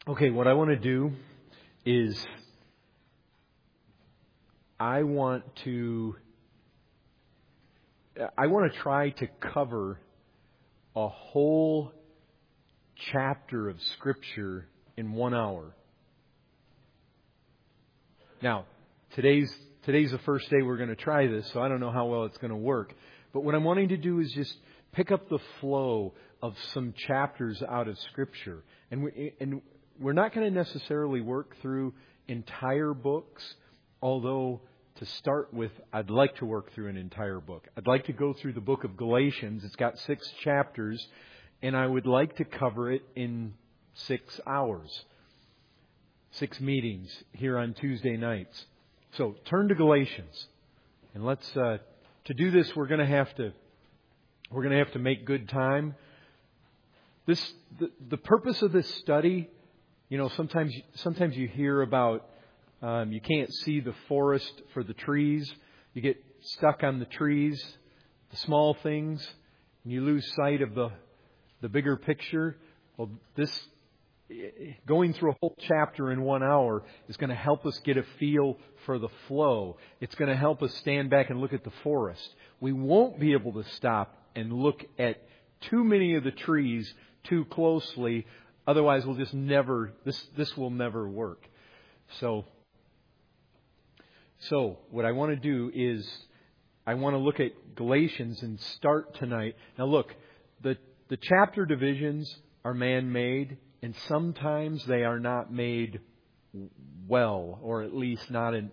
Okay, what I want to do is I want to try to cover a whole chapter of Scripture in 1 hour. Now, today's the first day we're going to try this, so I don't know how well it's going to work. But what I'm wanting to do is just pick up the flow of some chapters out of Scripture. And we're not going to necessarily work through entire books, although to start with, I'd like to work through an entire book. I'd like to go through the book of Galatians. It's got 6 chapters, and I would like to cover it in 6 hours. 6 meetings here on Tuesday nights. So turn to Galatians, and let's to do this. We're going to have to make good time. The purpose of this study, sometimes you hear about you can't see the forest for the trees. You get stuck on the trees, the small things, and you lose sight of the bigger picture. Well, going through a whole chapter in 1 hour is going to help us get a feel for the flow. It's going to help us stand back and look at the forest. We won't be able to stop and look at too many of the trees too closely. Otherwise, we'll just never, this will never work. So what I want to do is I want to look at Galatians and start tonight. Now look, the chapter divisions are man-made, and sometimes they are not made well, or at least they're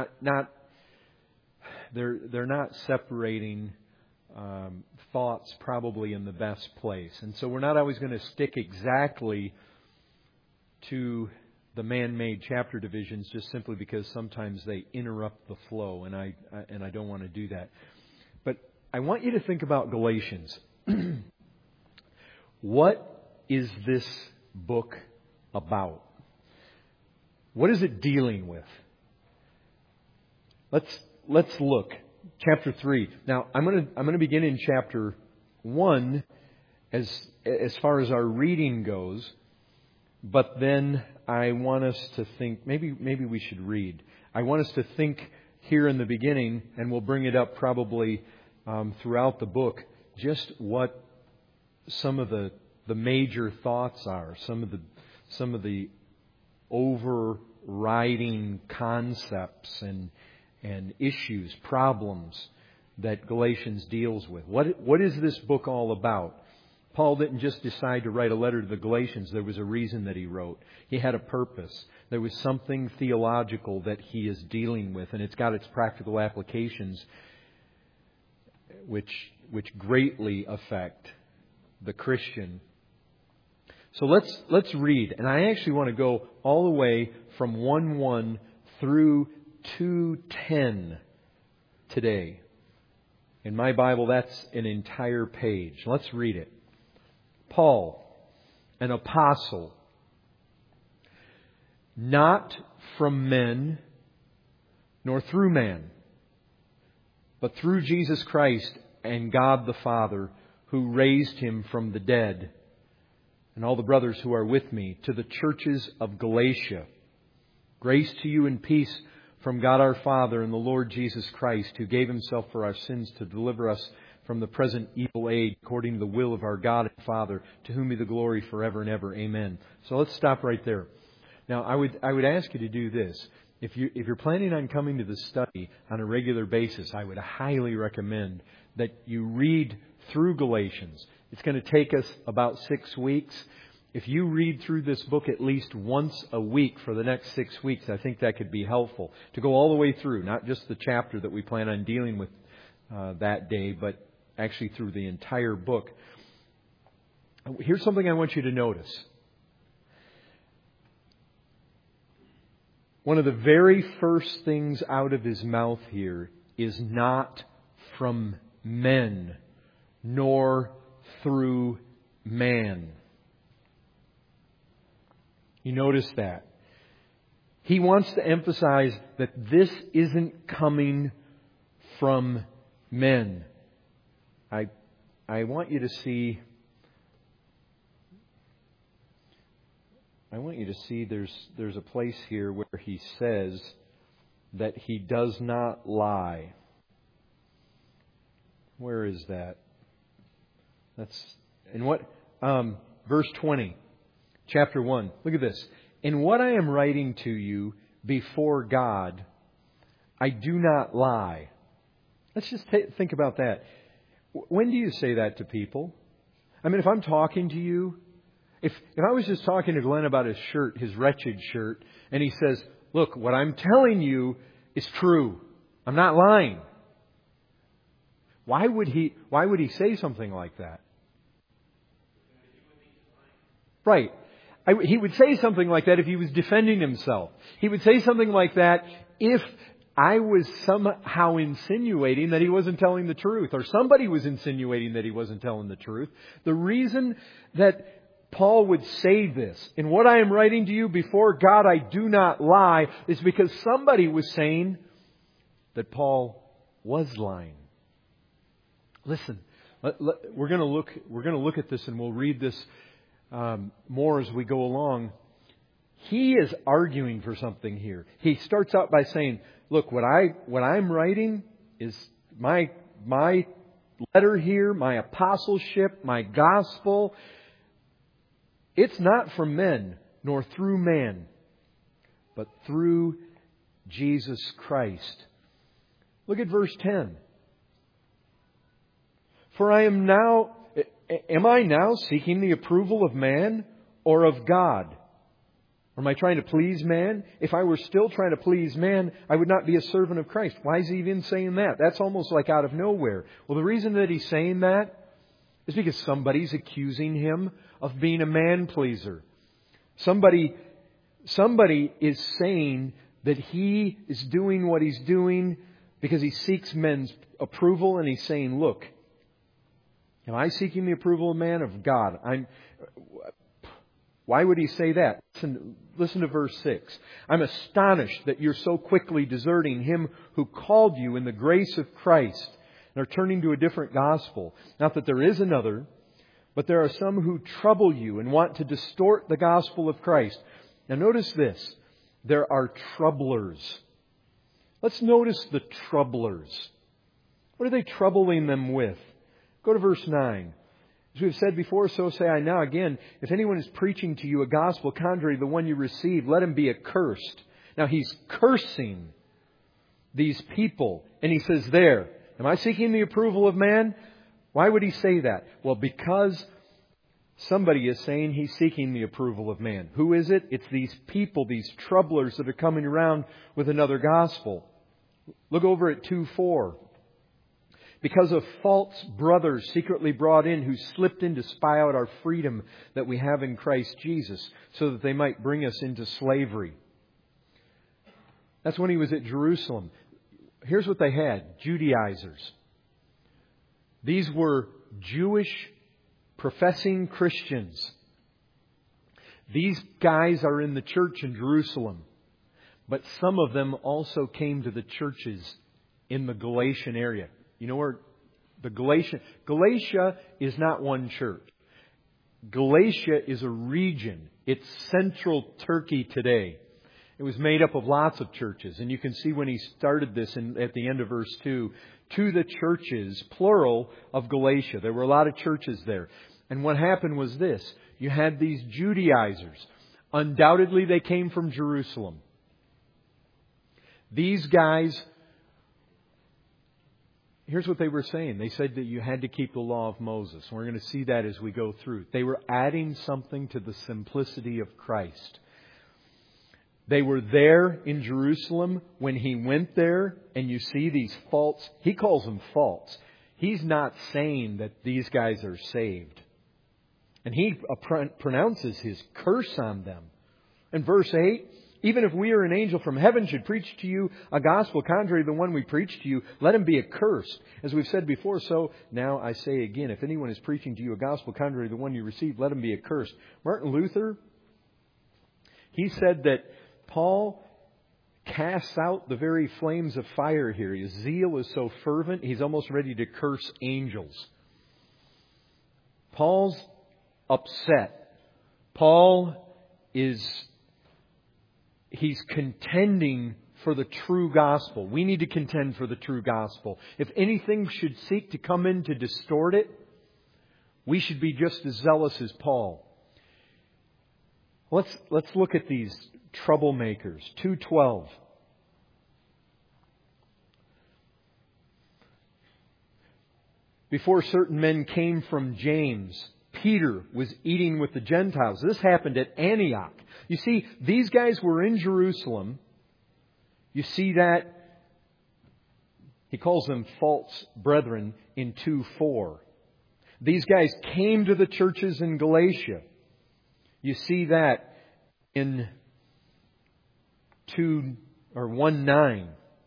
not separating thoughts probably in the best place. And so we're not always going to stick exactly to the man-made chapter divisions just simply because sometimes they interrupt the flow, and I don't want to do that. But I want you to think about Galatians. What is this book about? What is it dealing with? Let's look. Chapter 3. Now, I'm going to begin in chapter 1 as far as our reading goes. But then I want us to think, maybe we should read. I want us to think here in the beginning, and we'll bring it up probably throughout the book, just what some of the major thoughts are, some of the overriding concepts and issues, problems that Galatians deals with. What is this book all about? Paul didn't just decide to write a letter to the Galatians. There was a reason that he wrote. He had a purpose. There was something theological that he is dealing with, and it's got its practical applications which greatly affect the Christian. So let's read. And I actually want to go all the way from 1:1 through 2:10 today. In my Bible, that's an entire page. Let's read it. Paul, an apostle, not from men, nor through man, but through Jesus Christ and God the Father, who raised Him from the dead, and all the brothers who are with me, to the churches of Galatia. Grace to you and peace from God our Father and the Lord Jesus Christ, who gave Himself for our sins to deliver us from the present evil age, according to the will of our God and Father, to whom be the glory forever and ever. Amen. So let's stop right there. Now, I would ask you to do this. If you're planning on coming to the study on a regular basis, I would highly recommend that you read through Galatians. It's going to take us about 6 weeks. If you read through this book at least once a week for the next 6 weeks, I think that could be helpful. To go all the way through, not just the chapter that we plan on dealing with that day, but actually through the entire book. Here's something I want you to notice. One of the very first things out of his mouth here is not from men, nor through man. You notice that. He wants to emphasize that this isn't coming from men. I want you to see I want you to see there's a place here where he says that he does not lie. Where is that? That's in what verse 20, chapter 1. Look at this. In what I am writing to you before God, I do not lie. Let's just think about that. When do you say that to people? I mean, if I'm talking to you, if I was just talking to Glenn about his shirt, his wretched shirt, and he says, look, what I'm telling you is true. I'm not lying. Why would he say something like that? Right. He would say something like that if he was defending himself. He would say something like that if I was somehow insinuating that he wasn't telling the truth, or somebody was insinuating that he wasn't telling the truth. The reason that Paul would say this, in what I am writing to you before God I do not lie, is because somebody was saying that Paul was lying. Listen, we're going to look at this, and we'll read this more as we go along. He is arguing for something here. He starts out by saying, look, what I'm writing is my letter here, my apostleship, my gospel. It's not from men, nor through man, but through Jesus Christ. Look at verse 10. For am I now seeking the approval of man or of God? Or am I trying to please man? If I were still trying to please man, I would not be a servant of Christ. Why is he even saying that? That's almost like out of nowhere. Well, the reason that he's saying that is because somebody's accusing him of being a man pleaser. Somebody is saying that he is doing what he's doing because he seeks men's approval, and he's saying, look, am I seeking the approval of man or of God? Why would he say that? Listen to verse 6. I'm astonished that you're so quickly deserting him who called you in the grace of Christ and are turning to a different gospel. Not that there is another, but there are some who trouble you and want to distort the gospel of Christ. Now notice this. There are troublers. Let's notice the troublers. What are they troubling them with? Go to verse 9. As we've said before, so say I now again, if anyone is preaching to you a gospel contrary to the one you received, let him be accursed. Now he's cursing these people. And he says there, am I seeking the approval of man? Why would he say that? Well, because somebody is saying he's seeking the approval of man. Who is it? It's these people, these troublers that are coming around with another gospel. Look over at 2:4. Because of false brothers secretly brought in who slipped in to spy out our freedom that we have in Christ Jesus, so that they might bring us into slavery. That's when he was at Jerusalem. Here's what they had. Judaizers. These were Jewish professing Christians. These guys are in the church in Jerusalem. But some of them also came to the churches in the Galatian area. You know where Galatia is not one church. Galatia is a region. It's central Turkey today. It was made up of lots of churches. And you can see when he started this at the end of verse 2, to the churches, plural, of Galatia. There were a lot of churches there. And what happened was this. You had these Judaizers. Undoubtedly they came from Jerusalem. These guys, here's what they were saying. They said that you had to keep the law of Moses. And we're going to see that as we go through. They were adding something to the simplicity of Christ. They were there in Jerusalem when he went there, and you see these false, he calls them false. He's not saying that these guys are saved. And he pronounces his curse on them. In verse 8, even if we or an angel from heaven should preach to you a gospel contrary to the one we preach to you, let him be accursed. As we've said before, so now I say again, if anyone is preaching to you a gospel contrary to the one you received, let him be accursed. Martin Luther, he said that Paul casts out the very flames of fire here. His zeal is so fervent, he's almost ready to curse angels. Paul's upset. Paul he's contending for the true gospel. We need to contend for the true gospel. If anything should seek to come in to distort it, we should be just as zealous as Paul. Let's look at these troublemakers. 2:12. Before certain men came from James, Peter was eating with the Gentiles. This happened at Antioch. You see, these guys were in Jerusalem. You see that he calls them false brethren in 2:4. These guys came to the churches in Galatia. You see that in 1:9.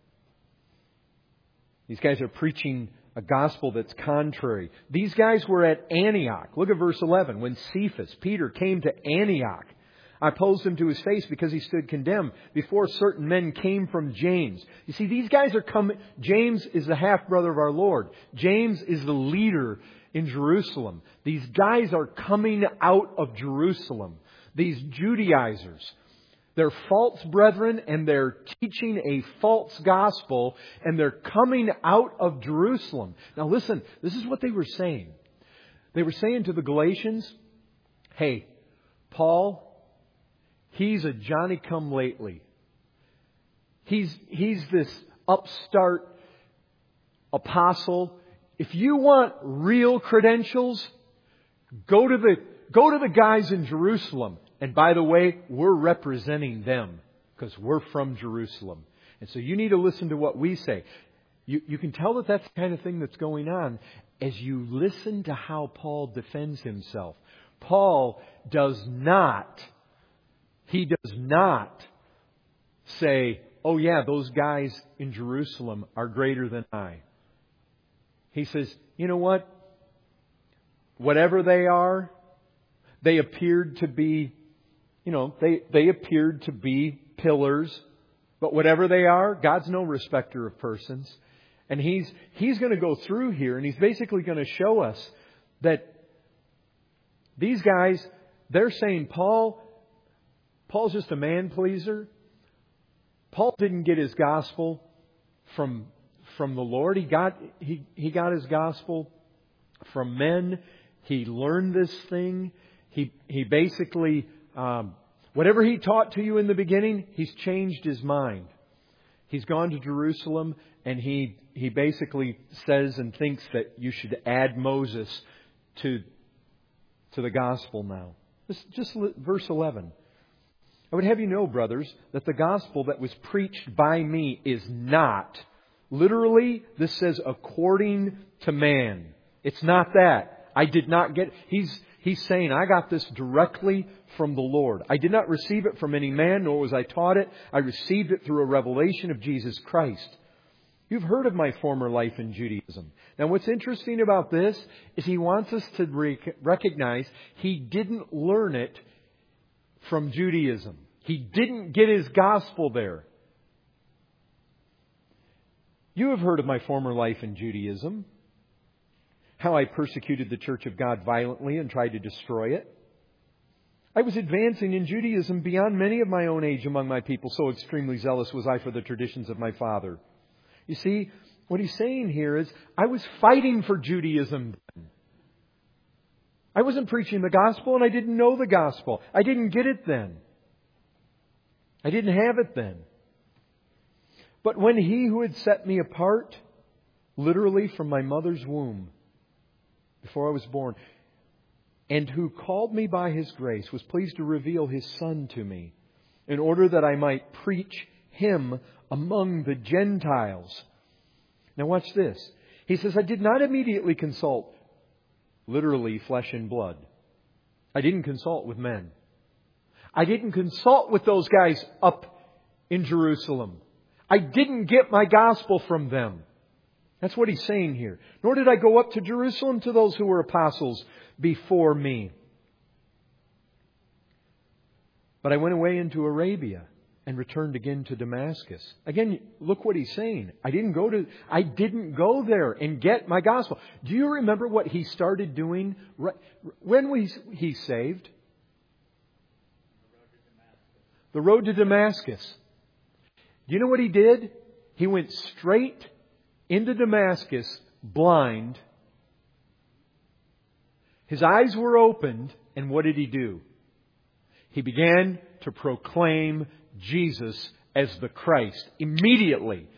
These guys are preaching a gospel that's contrary. These guys were at Antioch. Look at verse 11. When Cephas, Peter, came to Antioch, I opposed him to his face because he stood condemned. Before certain men came from James. You see, these guys are coming. James is the half-brother of our Lord. James is the leader in Jerusalem. These guys are coming out of Jerusalem. These Judaizers. They're false brethren and they're teaching a false gospel and they're coming out of Jerusalem. Now listen, this is what they were saying. They were saying to the Galatians, hey, Paul, he's a Johnny-come-lately. He's this upstart apostle. If you want real credentials, go to the guys in Jerusalem. And by the way, we're representing them because we're from Jerusalem. And so you need to listen to what we say. You can tell that that's the kind of thing that's going on as you listen to how Paul defends himself. Paul does not say, oh yeah, those guys in Jerusalem are greater than I. He says, you know what? Whatever they are, they appeared to be, they appeared to be pillars. But whatever they are, God's no respecter of persons. And He's going to go through here and He's basically going to show us that these guys, they're saying Paul's just a man pleaser. Paul didn't get his gospel from the Lord. He got his gospel from men. He learned this thing. He basically, whatever he taught to you in the beginning, he's changed his mind. He's gone to Jerusalem and he basically says and thinks that you should add Moses to the gospel now. Just verse 11. I would have you know, brothers, that the gospel that was preached by me is not, literally, this says according to man. It's not that. I did not get, He's saying, I got this directly from the Lord. I did not receive it from any man, nor was I taught it. I received it through a revelation of Jesus Christ. You've heard of my former life in Judaism. Now, what's interesting about this is he wants us to recognize he didn't learn it from Judaism. He didn't get his gospel there. You have heard of my former life in Judaism, how I persecuted the church of God violently and tried to destroy it. I was advancing in Judaism beyond many of my own age among my people, so extremely zealous was I for the traditions of my father. You see, what he's saying here is, I was fighting for Judaism then. I wasn't preaching the gospel and I didn't know the gospel. I didn't get it then. I didn't have it then. But when He who had set me apart, literally from my mother's womb, before I was born, and who called me by His grace, was pleased to reveal His Son to me, in order that I might preach Him among the Gentiles. Now watch this. He says, I did not immediately consult, literally, flesh and blood. I didn't consult with men. I didn't consult with those guys up in Jerusalem. I didn't get my gospel from them. That's what he's saying here. Nor did I go up to Jerusalem to those who were apostles before me. But I went away into Arabia and returned again to Damascus. Again, look what he's saying. I didn't go there and get my gospel. Do you remember what he started doing when he saved? the road to Damascus. Do you know what he did? He went straight into Damascus blind. His eyes were opened, and what did he do? He began to proclaim Jesus as the Christ immediately.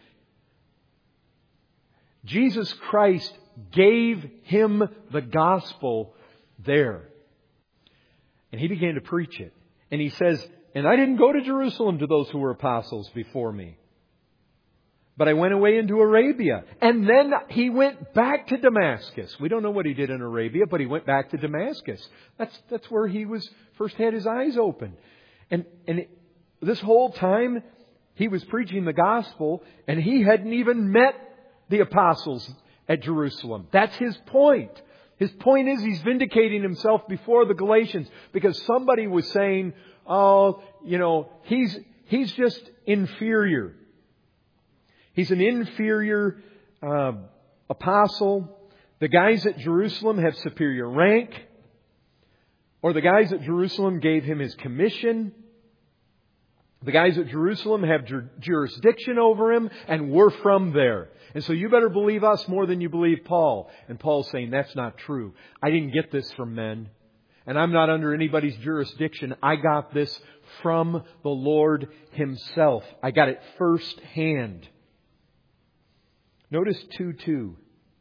Jesus Christ gave him the gospel there. And he began to preach it. And he says, and I didn't go to Jerusalem to those who were apostles before me, but I went away into Arabia. And then he went back to Damascus. We don't know what he did in Arabia, but he went back to Damascus. That's where he was first had his eyes opened. And this whole time he was preaching the gospel, and he hadn't even met the apostles at Jerusalem. That's his point. His point is he's vindicating himself before the Galatians because somebody was saying, oh, he's just inferior. He's an inferior apostle. The guys at Jerusalem have superior rank. Or the guys at Jerusalem gave him his commission. The guys at Jerusalem have jurisdiction over him, and we're from there. And so you better believe us more than you believe Paul. And Paul's saying, that's not true. I didn't get this from men. And I'm not under anybody's jurisdiction. I got this from the Lord Himself. I got it firsthand. Notice 2:2.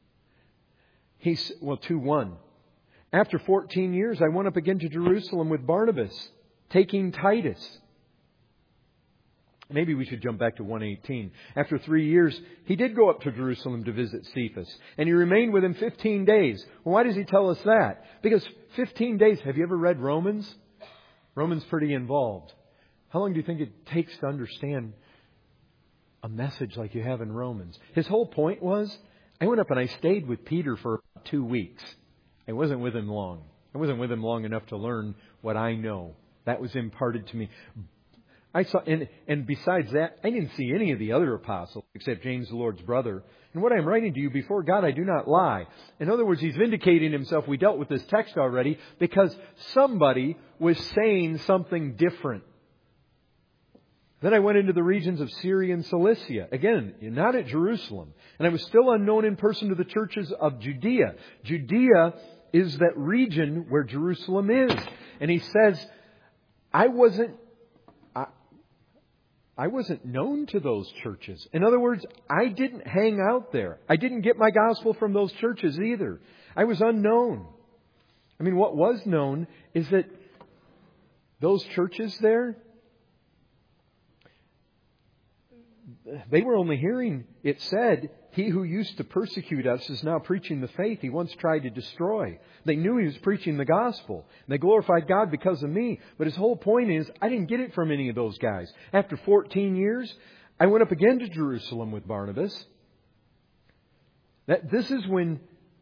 2:1. After 14 years, I went up again to Jerusalem with Barnabas, taking Titus. Maybe we should jump back to 1:18. After 3 years, he did go up to Jerusalem to visit Cephas. And he remained with him 15 days. Well, why does he tell us that? Because 15 days, have you ever read Romans? Romans pretty involved. How long do you think it takes to understand a message like you have in Romans? His whole point was, I went up and I stayed with Peter for about 2 weeks. I wasn't with him long. I wasn't with him long enough to learn what I know. That was imparted to me. I saw, and besides that, I didn't see any of the other apostles except James, the Lord's brother. And what I'm writing to you, before God, I do not lie. In other words, he's vindicating himself. We dealt with this text already because somebody was saying something different. Then I went into the regions of Syria and Cilicia. Again, not at Jerusalem. And I was still unknown in person to the churches of Judea. Judea is that region where Jerusalem is. And he says, I wasn't known to those churches. In other words, I didn't hang out there. I didn't get my gospel from those churches either. I was unknown. I mean, what was known is that those churches there, they were only hearing it said, he who used to persecute us is now preaching the faith he once tried to destroy. They knew he was preaching the gospel. They glorified God because of me. But his whole point is, I didn't get it from any of those guys. After 14 years, I went up again to Jerusalem with Barnabas. This is when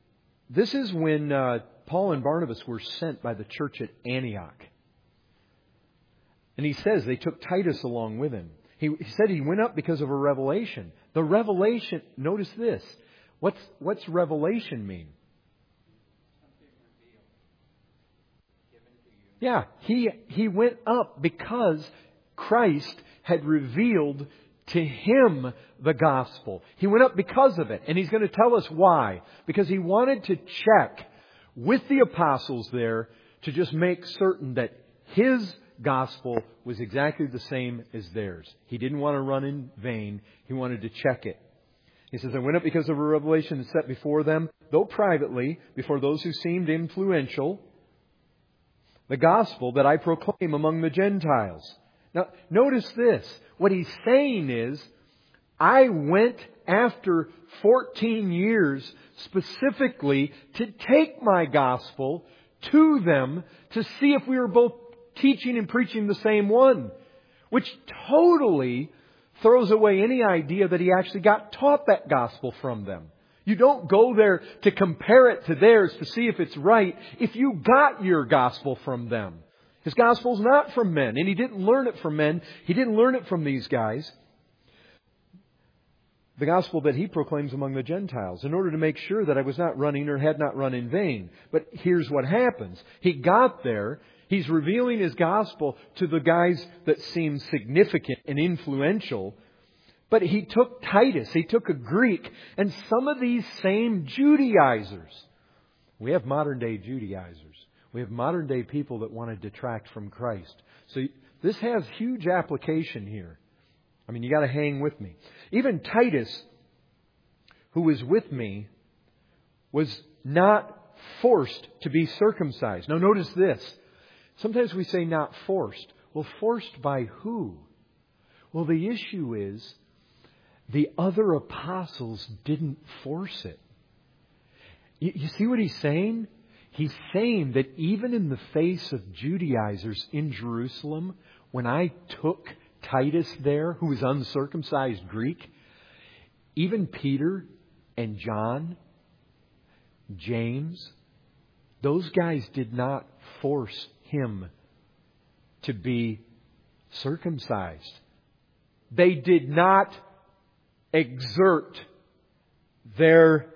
Paul and Barnabas were sent by the church at Antioch. And he says they took Titus along with him. He said he went up because of a revelation. The revelation, notice this. What's revelation mean? Yeah, he went up because Christ had revealed to him the gospel. He went up because of it. And he's going to tell us why. Because he wanted to check with the apostles there to just make certain that his gospel was exactly the same as theirs. He didn't want to run in vain. He wanted to check it. He says, I went up because of a revelation that set before them, though privately, before those who seemed influential, the gospel that I proclaim among the Gentiles. Now, notice this. What he's saying is, I went after 14 years specifically to take my gospel to them to see if we were both teaching and preaching the same one, which totally throws away any idea that he actually got taught that gospel from them. You don't go there to compare it to theirs to see if it's right if you got your gospel from them. His gospel's not from men, and he didn't learn it from men. He didn't learn it from these guys. The gospel that he proclaims among the Gentiles, in order to make sure that I was not running or had not run in vain. But here's what happens. He got there. He's revealing His gospel to the guys that seem significant and influential. But He took Titus, He took a Greek, and some of these same Judaizers. We have modern day Judaizers. We have modern day people that want to detract from Christ. So this has huge application here. I mean, you got to hang with me. Even Titus, who was with me, was not forced to be circumcised. Now notice this. Sometimes we say not forced. Well, forced by who? Well, the issue is the other apostles didn't force it. You see what he's saying? He's saying that even in the face of Judaizers in Jerusalem, when I took Titus there, who was uncircumcised Greek, even Peter and John, James, those guys did not force him to be circumcised. They did not exert their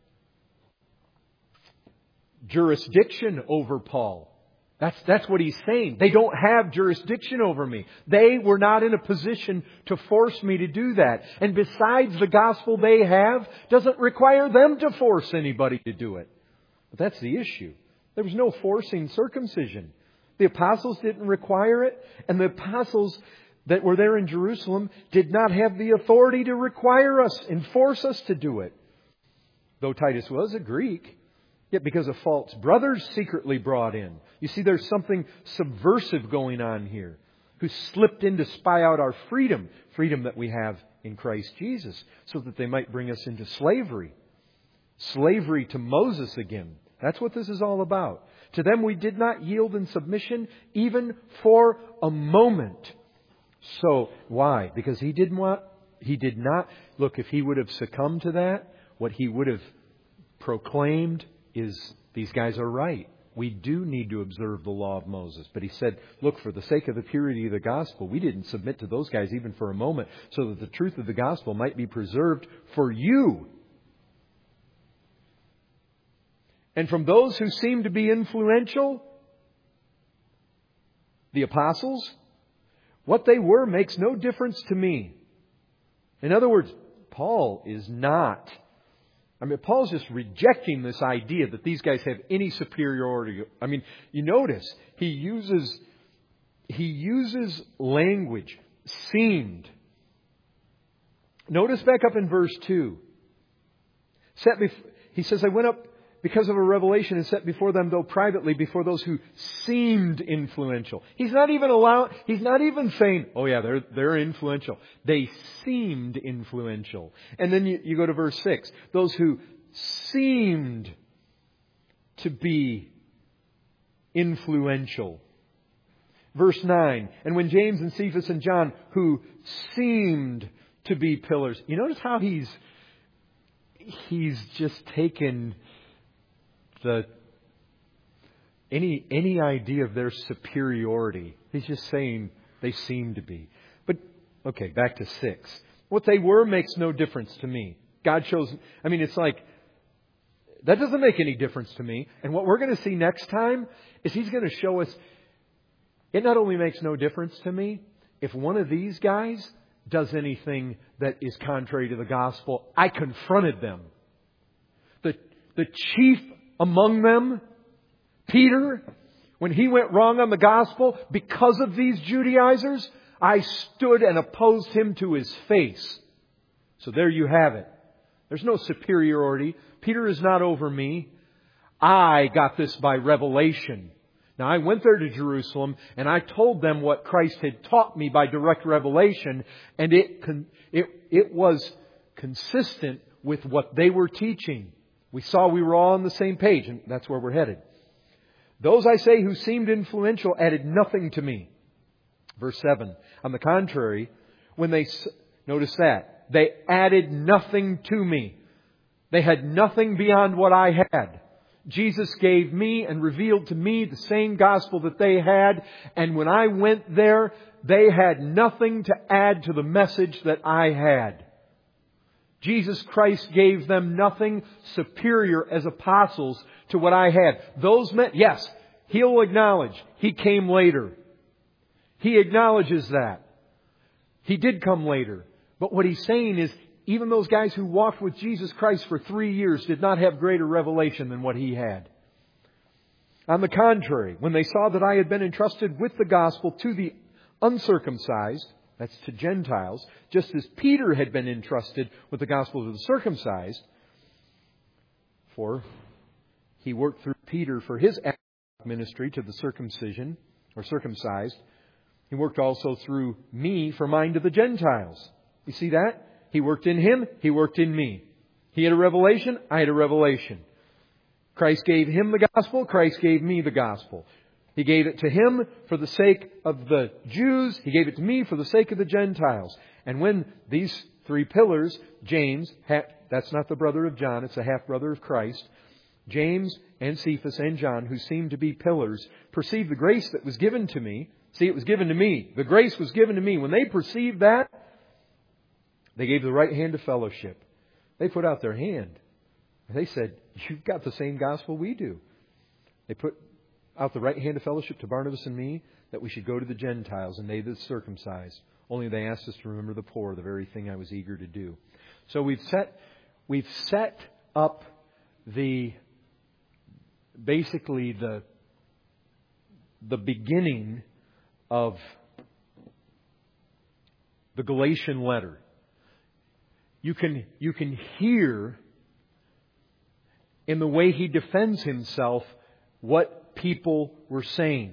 jurisdiction over Paul. That's what he's saying. They don't have jurisdiction over me. They were not in a position to force me to do that. And besides, the gospel they have doesn't require them to force anybody to do it. But that's the issue. There was no forcing circumcision. The apostles didn't require it, and the apostles that were there in Jerusalem did not have the authority to require us and force us to do it. Though Titus was a Greek, yet because of false brothers secretly brought in. You see, there's something subversive going on here, who slipped in to spy out our freedom that we have in Christ Jesus, so that they might bring us into slavery to Moses again. That's what this is all about. To them we did not yield in submission even for a moment. So, why? Because he did not, look, if he would have succumbed to that, what he would have proclaimed is, these guys are right. We do need to observe the law of Moses. But he said, look, for the sake of the purity of the gospel, we didn't submit to those guys even for a moment, so that the truth of the gospel might be preserved for you. And from those who seem to be influential, the apostles, what they were makes no difference to me. In other words, Paul is not... Paul's just rejecting this idea that these guys have any superiority. You notice, he uses language, seemed. Notice back up in verse 2. He says, I went up because of a revelation and set before them, though privately, before those who seemed influential. He's not even saying, oh yeah, they're influential. They seemed influential. And then you go to verse 6. Those who seemed to be influential. Verse 9. And when James and Cephas and John, who seemed to be pillars. You notice how he's just taken any idea of their superiority. He's just saying they seem to be. But, okay, back to 6. What they were makes no difference to me. God shows, it's like, that doesn't make any difference to me. And what we're going to see next time is He's going to show us, it not only makes no difference to me, if one of these guys does anything that is contrary to the gospel, I confronted them. The chief among them, Peter, when he went wrong on the gospel because of these Judaizers, I stood and opposed him to his face. So there you have it. There's no superiority. Peter is not over me. I got this by revelation. Now I went there to Jerusalem and I told them what Christ had taught me by direct revelation, and it was consistent with what they were teaching. We saw we were all on the same page, and that's where we're headed. Those, I say, who seemed influential added nothing to me. Verse 7. On the contrary, notice that, they added nothing to me. They had nothing beyond what I had. Jesus gave me and revealed to me the same gospel that they had. And when I went there, they had nothing to add to the message that I had. Jesus Christ gave them nothing superior as apostles to what I had. Those men, yes, He'll acknowledge He came later. He acknowledges that. He did come later. But what he's saying is, even those guys who walked with Jesus Christ for 3 years did not have greater revelation than what He had. On the contrary, when they saw that I had been entrusted with the gospel to the uncircumcised, that's to Gentiles, just as Peter had been entrusted with the gospel to the circumcised, for he worked through Peter for his ministry to the circumcision, or circumcised. He worked also through me for mine to the Gentiles. You see that? He worked in him, He worked in me. He had a revelation, I had a revelation. Christ gave him the gospel, Christ gave me the gospel. He gave it to him for the sake of the Jews. He gave it to me for the sake of the Gentiles. And when these 3 pillars, James, that's not the brother of John, it's a half-brother of Christ, James and Cephas and John, who seemed to be pillars, perceived the grace that was given to me. See, it was given to me. The grace was given to me. When they perceived that, they gave the right hand of fellowship. They put out their hand. They said, you've got the same gospel we do. They put out the right hand of fellowship to Barnabas and me, that we should go to the Gentiles and they the circumcised. Only they asked us to remember the poor, the very thing I was eager to do. So we've set up basically the beginning of the Galatian letter. You can hear in the way he defends himself what people were saying.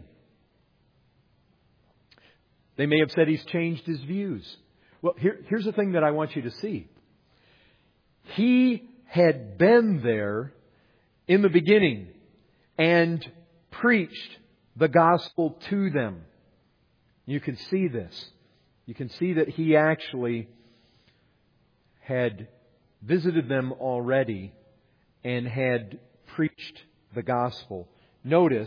They may have said he's changed his views. Well, here's the thing that I want you to see. He had been there in the beginning and preached the gospel to them. You can see this. You can see that he actually had visited them already and had preached the gospel. Notice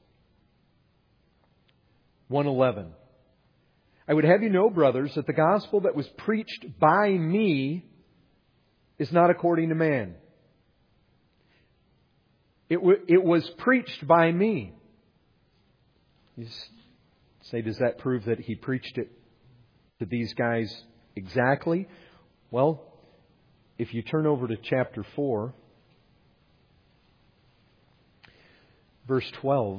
1:11. I would have you know, brothers, that the gospel that was preached by me is not according to man. It was preached by me. You say, does that prove that he preached it to these guys exactly? Well, if you turn over to chapter 4, verse 12.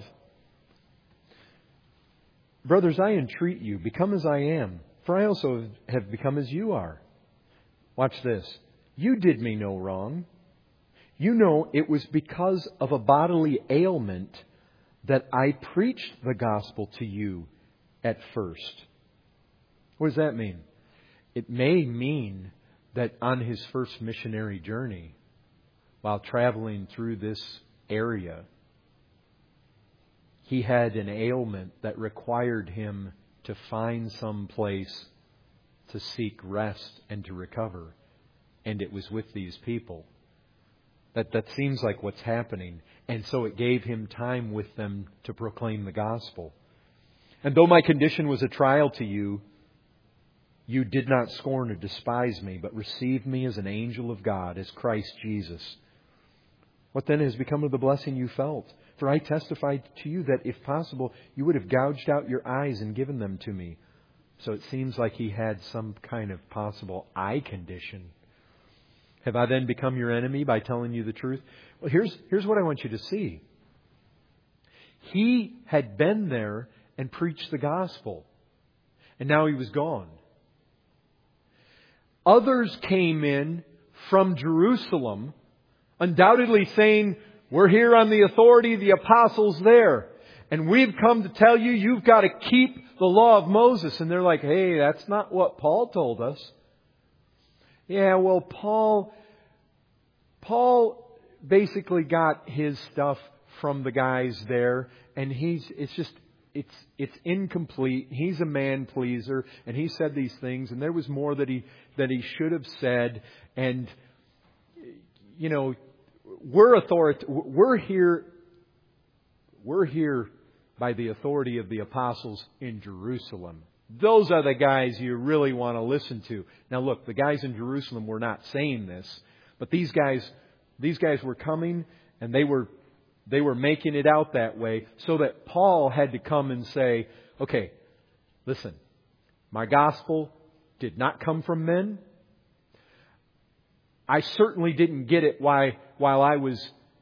Brothers, I entreat you, become as I am, for I also have become as you are. Watch this. You did me no wrong. You know it was because of a bodily ailment that I preached the gospel to you at first. What does that mean? It may mean that on his first missionary journey, while traveling through this area, he had an ailment that required him to find some place to seek rest and to recover. And it was with these people. That seems like what's happening. And so it gave him time with them to proclaim the gospel. And though my condition was a trial to you, you did not scorn or despise me, but received me as an angel of God, as Christ Jesus. What then has become of the blessing you felt? For I testified to you that, if possible, you would have gouged out your eyes and given them to me. So it seems like he had some kind of possible eye condition. Have I then become your enemy by telling you the truth? Well, here's what I want you to see. He had been there and preached the gospel. And now he was gone. Others came in from Jerusalem, undoubtedly saying, we're here on the authority of the apostles there. And we've come to tell you, you've got to keep the law of Moses. And they're like, hey, that's not what Paul told us. Yeah, well, Paul basically got his stuff from the guys there. And it's incomplete. He's a man pleaser. And he said these things. And there was more that he should have said. And, you know, we're here by the authority of the apostles in Jerusalem. Those are the guys you really want to listen to. Now look, the guys in Jerusalem were not saying this, but these guys were coming and they were They were making it out that way, so that Paul had to come and say, okay, listen, my gospel did not come from men. I certainly didn't get it while I was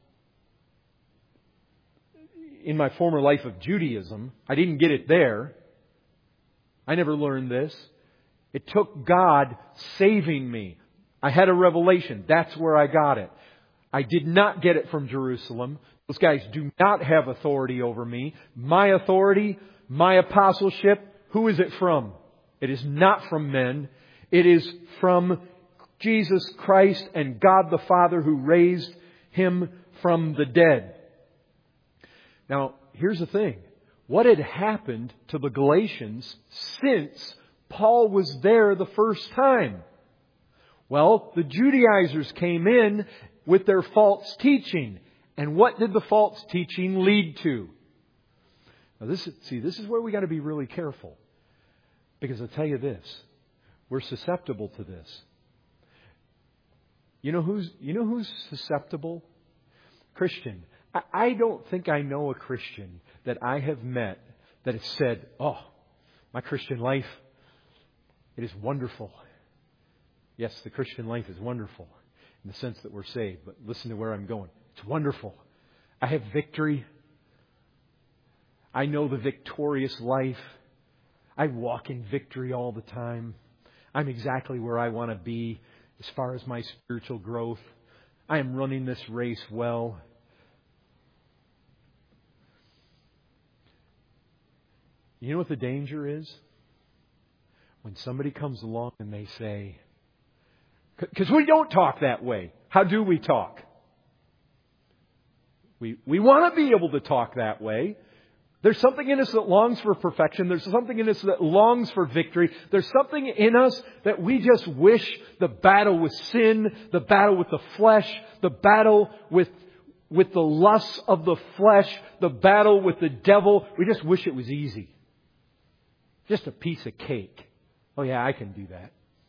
in my former life of Judaism. I didn't get it there. I never learned this. It took God saving me. I had a revelation. That's where I got it. I did not get it from Jerusalem. Those guys do not have authority over me. My authority, my apostleship, who is it from? It is not from men. It is from Jesus Christ and God the Father who raised Him from the dead. Now, here's the thing. What had happened to the Galatians since Paul was there the first time? Well, the Judaizers came in with their false teaching. And what did the false teaching lead to? Now this is where we got to be really careful. Because I'll tell you this. We're susceptible to this. You know who's susceptible? Christian. I don't think I know a Christian that I have met that has said, oh, my Christian life, it is wonderful. Yes, the Christian life is wonderful in the sense that we're saved. But listen to where I'm going. It's wonderful. I have victory. I know the victorious life. I walk in victory all the time. I'm exactly where I want to be as far as my spiritual growth. I am running this race well. You know what the danger is? When somebody comes along and they say, because we don't talk that way. How do we talk? We want to be able to talk that way. There's something in us that longs for perfection. There's something in us that longs for victory. There's something in us that we just wish the battle with sin, the battle with the flesh, the battle with the lusts of the flesh, the battle with the devil. We just wish it was easy. Just a piece of cake. Oh yeah, I can do that.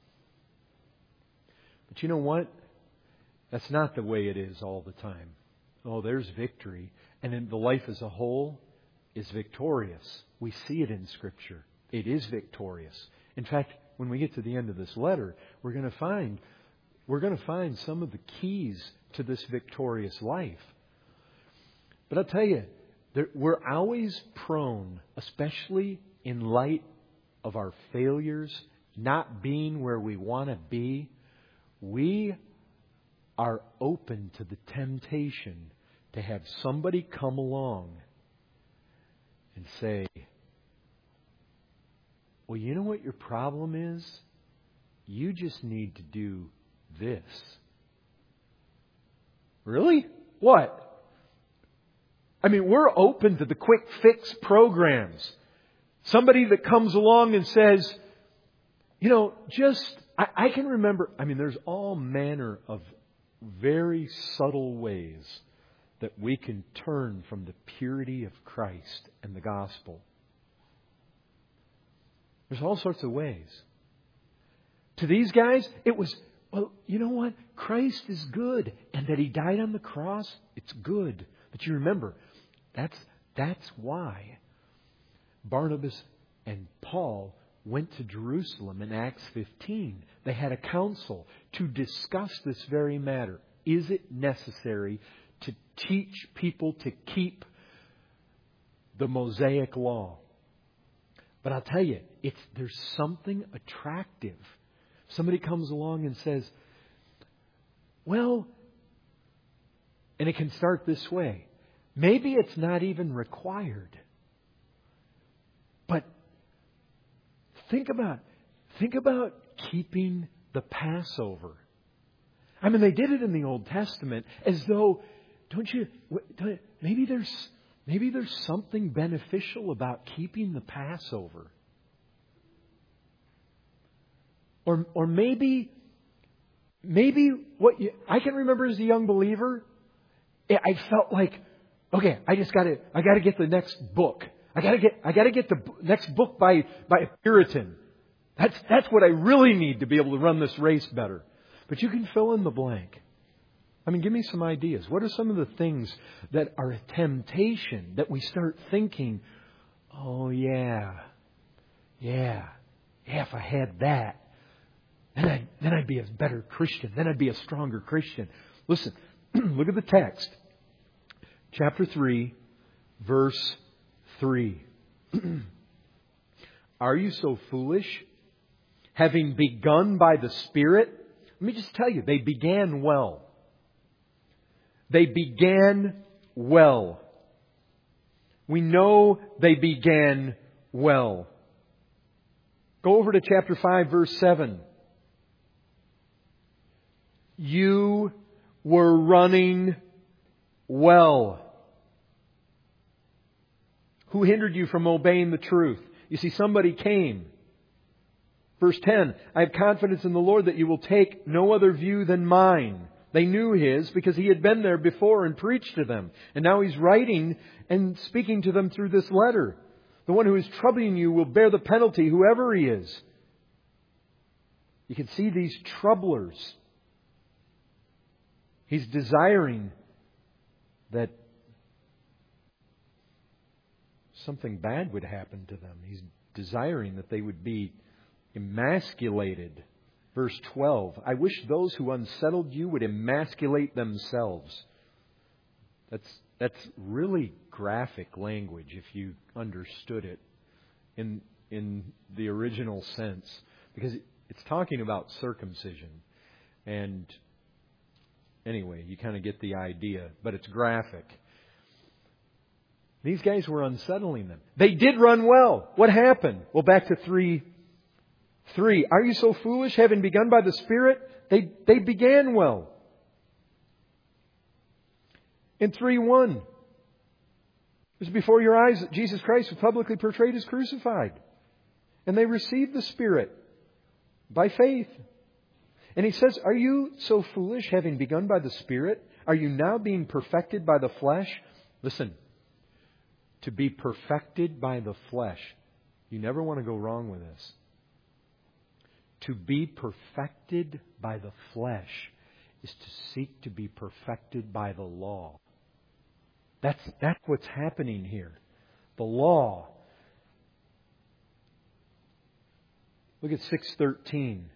But you know what? That's not the way it is all the time. Oh, there's victory. And in the life as a whole is victorious. We see it in Scripture. It is victorious. In fact, when we get to the end of this letter, we're going to find some of the keys to this victorious life. But I'll tell you, we're always prone, especially in light of our failures, not being where we want to be, we are open to the temptation to have somebody come along and say, well, you know what your problem is? You just need to do this. Really? What? I mean, we're open to the quick fix programs. Somebody that comes along and says, you know, I can remember, there's all manner of very subtle ways that we can turn from the purity of Christ and the gospel. There's all sorts of ways. To these guys, it was, well, you know what? Christ is good. And that He died on the cross, it's good. But you remember, that's why Barnabas and Paul went to Jerusalem in Acts 15. They had a council to discuss this very matter. Is it necessary to teach people to keep the Mosaic law? But I'll tell you, there's something attractive. Somebody comes along and says, well, and it can start this way. Maybe it's not even required. But think about keeping the Passover. They did it in the Old Testament as though, maybe there's something beneficial about keeping the Passover. Or maybe I can remember as a young believer, I felt like, okay, I gotta get the next book. I gotta get the next book by a Puritan. That's what I really need to be able to run this race better. But you can fill in the blank. I mean, give me some ideas. What are some of the things that are a temptation that we start thinking, oh yeah, if I had that, then I'd be a better Christian. Then I'd be a stronger Christian. Listen, look at the text. Chapter 3, verse 3. Are you so foolish? Having begun by the Spirit. Let me just tell you, they began well. They began well. We know they began well. Go over to chapter 5, verse 7. You were running well. Who hindered you from obeying the truth? You see, somebody came. Verse 10, I have confidence in the Lord that you will take no other view than mine. They knew His because He had been there before and preached to them. And now He's writing and speaking to them through this letter. The one who is troubling you will bear the penalty, whoever he is. You can see these troublers. He's desiring that something bad would happen to them. He's desiring that they would be emasculated. Verse 12, I wish those who unsettled you would emasculate themselves. That's really graphic language if you understood it in the original sense. Because it's talking about circumcision. And anyway, you kind of get the idea. But it's graphic. These guys were unsettling them. They did run well. What happened? Well, back to 3:3. Are you so foolish, having begun by the Spirit? They began well. In 3:1, it was before your eyes that Jesus Christ was publicly portrayed as crucified. And they received the Spirit by faith. And he says, are you so foolish, having begun by the Spirit? Are you now being perfected by the flesh? Listen, to be perfected by the flesh. You never want to go wrong with this. To be perfected by the flesh is to seek to be perfected by the law. That's what's happening here. The law. Look at 6:13.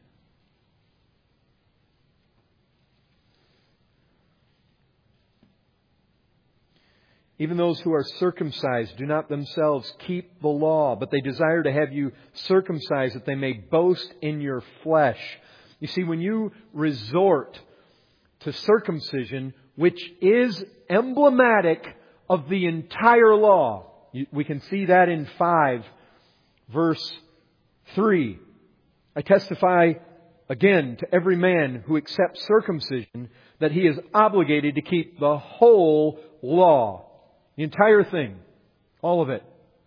Even those who are circumcised do not themselves keep the law, but they desire to have you circumcised that they may boast in your flesh. You see, when you resort to circumcision, which is emblematic of the entire law, we can see that in 5, verse 3. I testify again to every man who accepts circumcision that he is obligated to keep the whole law. The entire thing. All of it.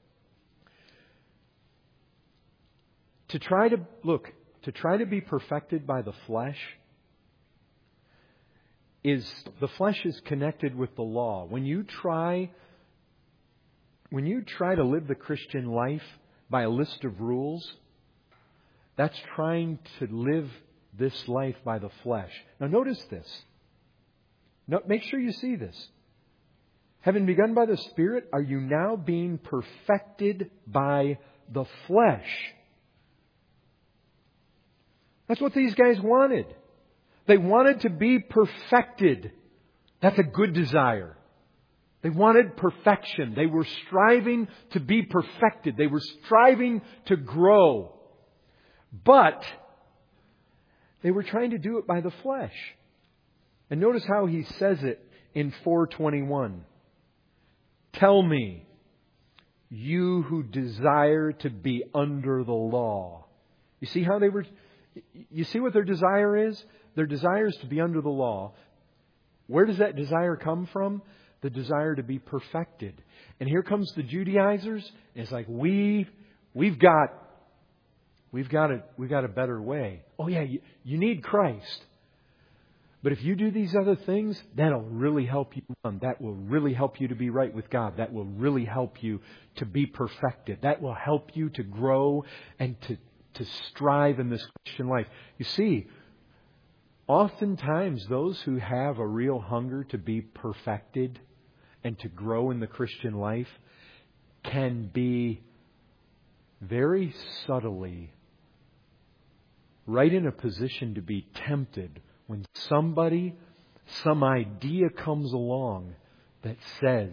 To try to be perfected by the flesh the flesh is connected with the law. When you try to live the Christian life by a list of rules, that's trying to live this life by the flesh. Now notice this. Make sure you see this. Having begun by the Spirit, are you now being perfected by the flesh? That's what these guys wanted. They wanted to be perfected. That's a good desire. They wanted perfection. They were striving to be perfected. They were striving to grow. But they were trying to do it by the flesh. And notice how he says it in 4:21. Tell me, you who desire to be under the law. You see how you see what their desire is? Their desire is to be under the law. Where does that desire come from? The desire to be perfected. And here comes the Judaizers. And it's like, we've got a better way. Oh yeah, you need Christ. But if you do these other things, that'll really help you run. That will really help you to be right with God. That will really help you to be perfected. That will help you to grow and to strive in this Christian life. You see, oftentimes those who have a real hunger to be perfected and to grow in the Christian life can be very subtly right in a position to be tempted when some idea comes along that says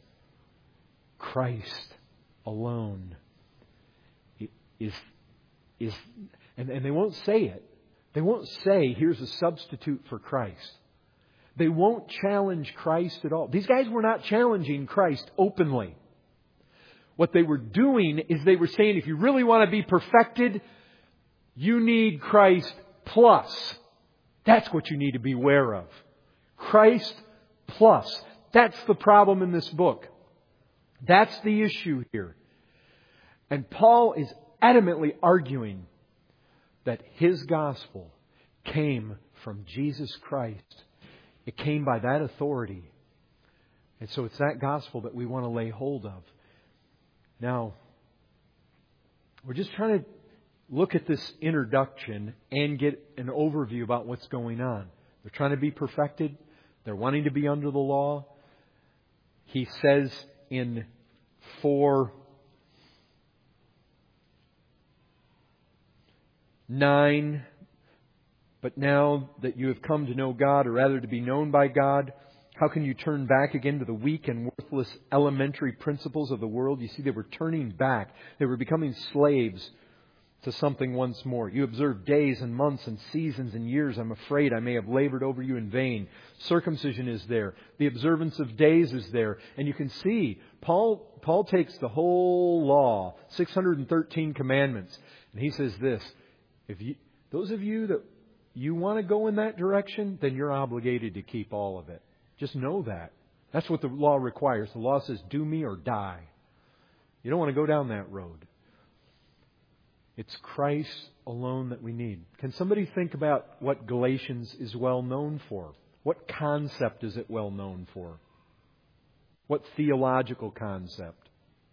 Christ alone is and they won't say it. They won't say, here's a substitute for Christ. They won't challenge Christ at all. These guys were not challenging Christ openly. What they were doing is they were saying, if you really want to be perfected, you need Christ plus. That's what you need to be aware of. Christ plus. That's the problem in this book. That's the issue here. And Paul is adamantly arguing that his gospel came from Jesus Christ. It came by that authority. And so it's that gospel that we want to lay hold of. Now, we're just trying to look at this introduction and get an overview about what's going on. They're trying to be perfected. They're wanting to be under the law. He says in 4:9, but now that you have come to know God, or rather to be known by God, how can you turn back again to the weak and worthless elementary principles of the world? You see, they were turning back. They were becoming slaves to something once more. You observe days and months and seasons and years. I'm afraid I may have labored over you in vain. Circumcision is there. The observance of days is there. And you can see, Paul takes the whole law, 613 commandments, and he says this, those of you that you want to go in that direction, then you're obligated to keep all of it. Just know that. That's what the law requires. The law says, do me or die. You don't want to go down that road. It's Christ alone that we need. Can somebody think about what Galatians is well known for? What concept is it well known for? What theological concept?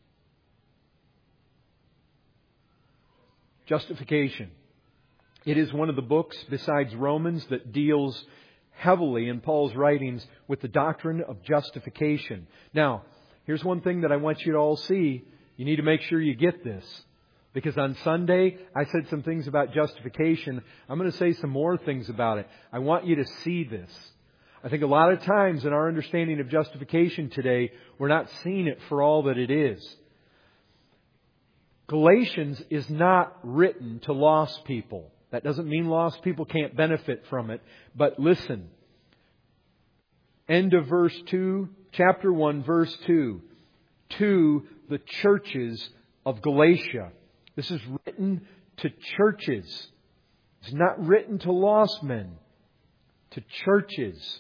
Justification. It is one of the books, besides Romans, that deals heavily in Paul's writings with the doctrine of justification. Now, here's one thing that I want you to all see. You need to make sure you get this. Because on Sunday, I said some things about justification. I'm going to say some more things about it. I want you to see this. I think a lot of times in our understanding of justification today, we're not seeing it for all that it is. Galatians is not written to lost people. That doesn't mean lost people can't benefit from it. But listen. End of verse 2, chapter 1, verse 2. To the churches of Galatia. This is written to churches. It's not written to lost men. To churches.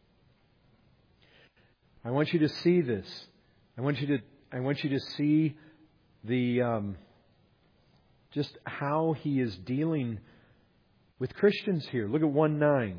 I want you to see this. I want you to see the just how he is dealing with Christians here. Look at 1:9.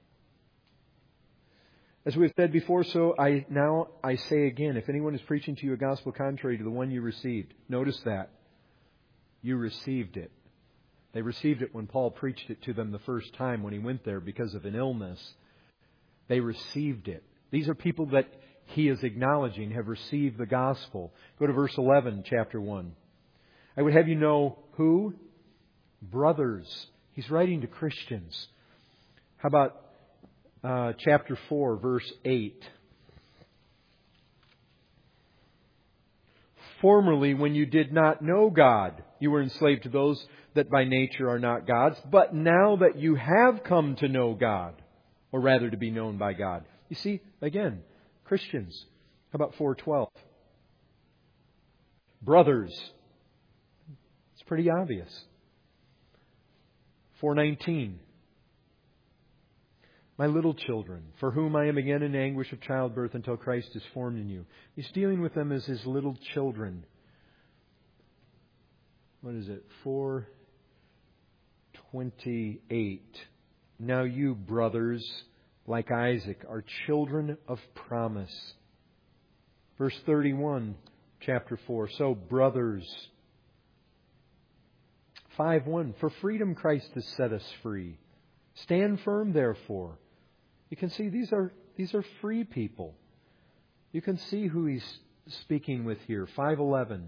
As we have said before, so now I say again, if anyone is preaching to you a gospel contrary to the one you received. Notice that. You received it. They received it when Paul preached it to them the first time when he went there because of an illness. They received it. These are people that he is acknowledging have received the gospel. Go to verse 11, chapter 1. I would have you know who? Brothers. He's writing to Christians. How about chapter 4, verse 8? Formerly, when you did not know God, you were enslaved to those that by nature are not God's. But now that you have come to know God, or rather to be known by God. You see, again, Christians. How about 4:12? Brothers. It's pretty obvious. 4:19. My little children, for whom I am again in anguish of childbirth until Christ is formed in you. He's dealing with them as his little children. What is it? 4:28. Now you, brothers, like Isaac, are children of promise. Verse 31, chapter 4. So, brothers. 5:1. For freedom Christ has set us free. Stand firm, therefore. You can see these are free people. You can see who he's speaking with here. 5:11.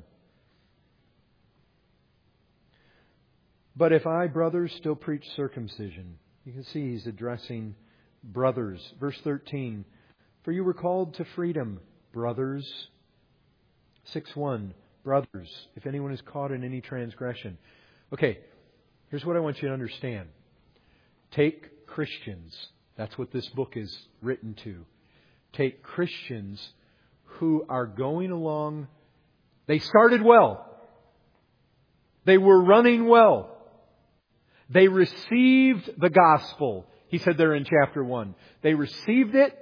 But if I, brothers, still preach circumcision. You can see he's addressing brothers. Verse 13. For you were called to freedom, brothers. 6:1. Brothers, if anyone is caught in any transgression. Okay, here's what I want you to understand. Take Christians. That's what this book is written to. Take Christians who are going along. They started well. They were running well. They received the gospel. He said there in chapter 1. They received it.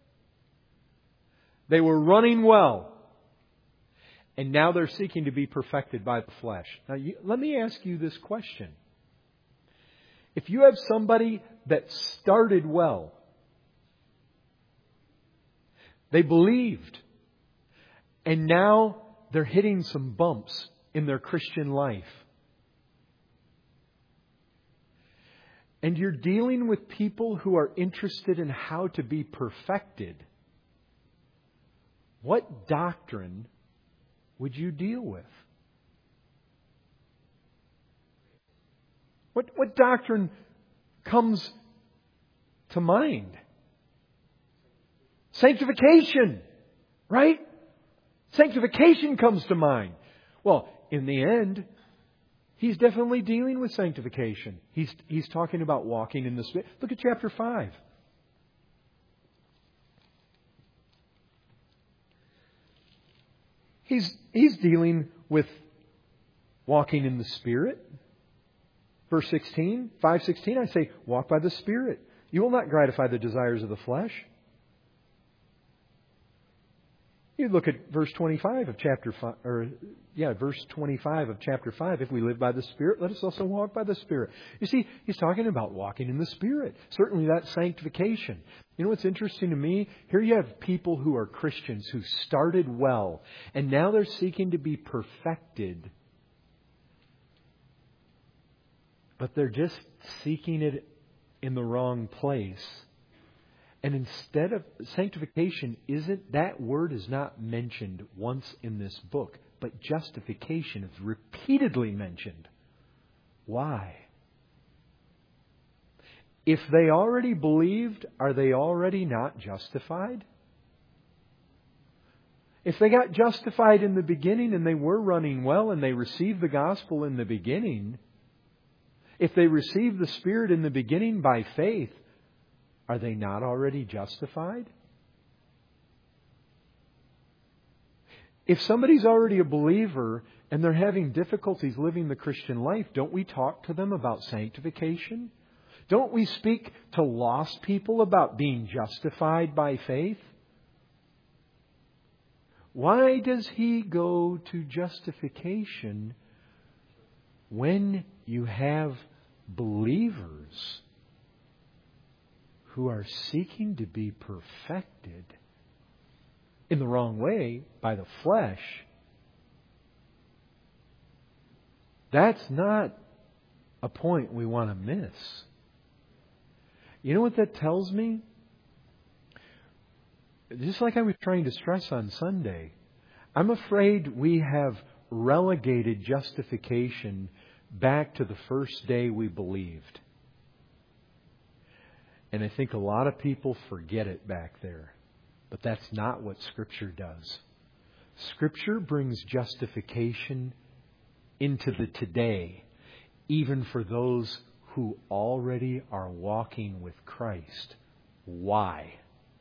They were running well. And now they're seeking to be perfected by the flesh. Now, let me ask you this question. If you have somebody that started well, they believed, and now they're hitting some bumps in their Christian life, and you're dealing with people who are interested in how to be perfected, what doctrine would you deal with? What doctrine comes to mind? Sanctification, right? Sanctification comes to mind. Well, in the end, he's definitely dealing with sanctification. He's talking about walking in the Spirit. Look at chapter 5. He's dealing with walking in the Spirit. Verse 16, 5:16, I say, walk by the Spirit. You will not gratify the desires of the flesh. You look at verse 25 of chapter 5, verse 25 of chapter 5. If we live by the Spirit, let us also walk by the Spirit. You see, he's talking about walking in the Spirit. Certainly that's sanctification. You know what's interesting to me? Here you have people who are Christians who started well, and now they're seeking to be perfected. But they're just seeking it in the wrong place. And instead of sanctification, that word is not mentioned once in this book, but justification is repeatedly mentioned. Why? If they already believed, are they already not justified? If they got justified in the beginning and they were running well and they received the gospel in the beginning, if they received the Spirit in the beginning by faith, are they not already justified? If somebody's already a believer and they're having difficulties living the Christian life, don't we talk to them about sanctification? Don't we speak to lost people about being justified by faith? Why does he go to justification when you have believers who are seeking to be perfected in the wrong way by the flesh? That's not a point we want to miss. You know what that tells me? Just like I was trying to stress on Sunday, I'm afraid we have relegated justification back to the first day we believed. And I think a lot of people forget it back there. But that's not what Scripture does. Scripture brings justification into the today, even for those who already are walking with Christ. Why?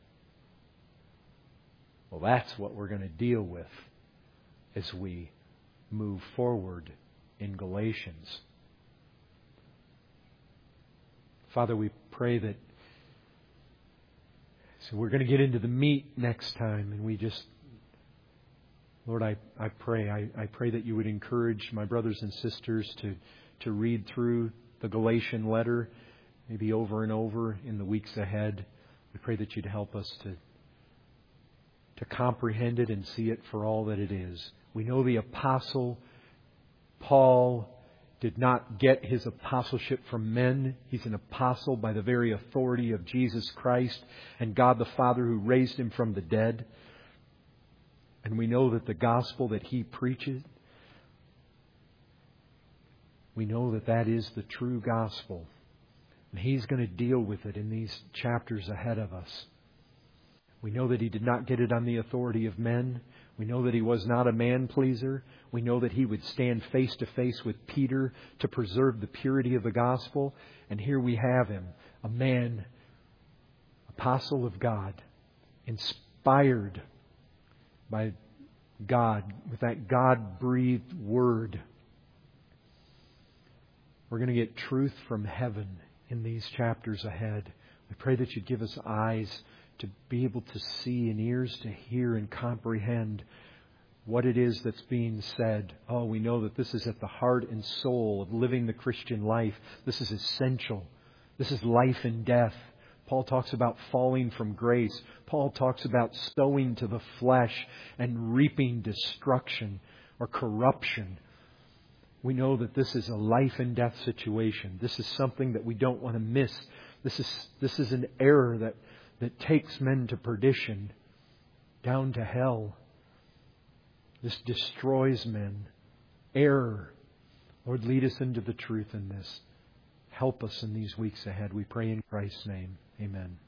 Well, that's what we're going to deal with as we move forward in Galatians. Father, we pray that we're going to get into the meat next time, and we just, Lord, I pray that you would encourage my brothers and sisters to read through the Galatian letter, maybe over and over in the weeks ahead. We pray that you'd help us to comprehend it and see it for all that it is. We know the Apostle Paul did not get his apostleship from men. He's an apostle by the very authority of Jesus Christ and God the Father who raised him from the dead. And we know that the gospel that he preaches, we know that that is the true gospel. And he's going to deal with it in these chapters ahead of us. We know that he did not get it on the authority of men. We know that he was not a man-pleaser. We know that he would stand face to face with Peter to preserve the purity of the gospel. And here we have him, a man, apostle of God, inspired by God, with that God-breathed word. We're going to get truth from heaven in these chapters ahead. We pray that you'd give us eyes to be able to see and ears to hear and comprehend what it is that's being said. Oh, we know that this is at the heart and soul of living the Christian life. This is essential. This is life and death. Paul talks about falling from grace. Paul talks about sowing to the flesh and reaping destruction or corruption. We know that this is a life and death situation. This is something that we don't want to miss. This is an error that takes men to perdition, down to hell. This destroys men. Error. Lord, lead us into the truth in this. Help us in these weeks ahead. We pray in Christ's name. Amen.